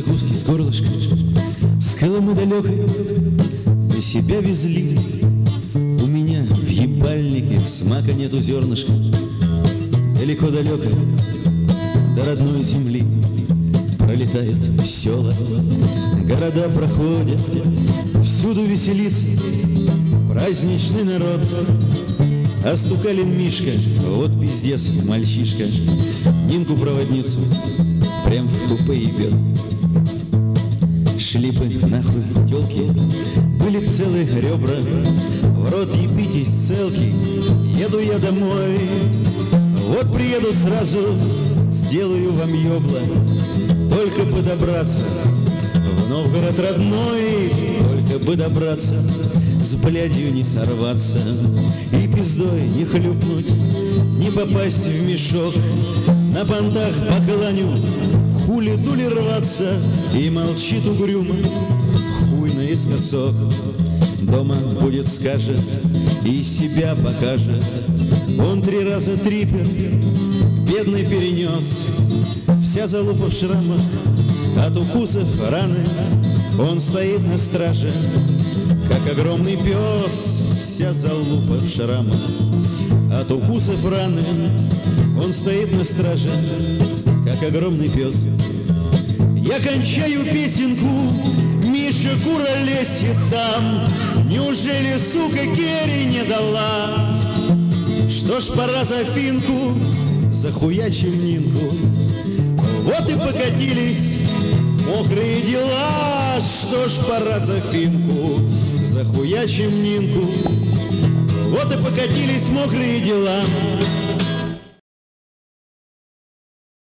закуски с горлышка, с Колымы далекой мы себя везли. У меня в ебальнике смака нету зернышка, далеко-далеко до родной земли. Пролетают села, города проходят, всюду веселится праздничный народ. А Стукалин Мишка, вот пиздец мальчишка, Нинку-проводницу прям в купе ебет. Шли бы нахуй тёлки, были б целые ребра, в рот ебитесь целки, еду я домой. Вот приеду сразу, сделаю вам ёбла, только бы добраться в Новгород родной, только бы добраться, с блядью не сорваться и пиздой не хлюпнуть, не попасть в мешок, на понтах по кланю хули-дули рваться. И молчит угрюмо, хуй наискосок, дома будет скажет и себя покажет. Он 3 раза трипер бедный перенес, вся залупа в шрамах от укусов раны. Он стоит на страже, как огромный пес, вся залупа в шрамах от укусов раны. Он стоит на страже, как огромный пес. Я кончаю песенку, Миша куролесит там. Неужели, сука, Керри не дала? Что ж, пора за финку, захуячим Нинку. Вот и покатились мокрые дела. Что ж, пора за финку, захуячим Нинку. Вот и покатились мокрые дела.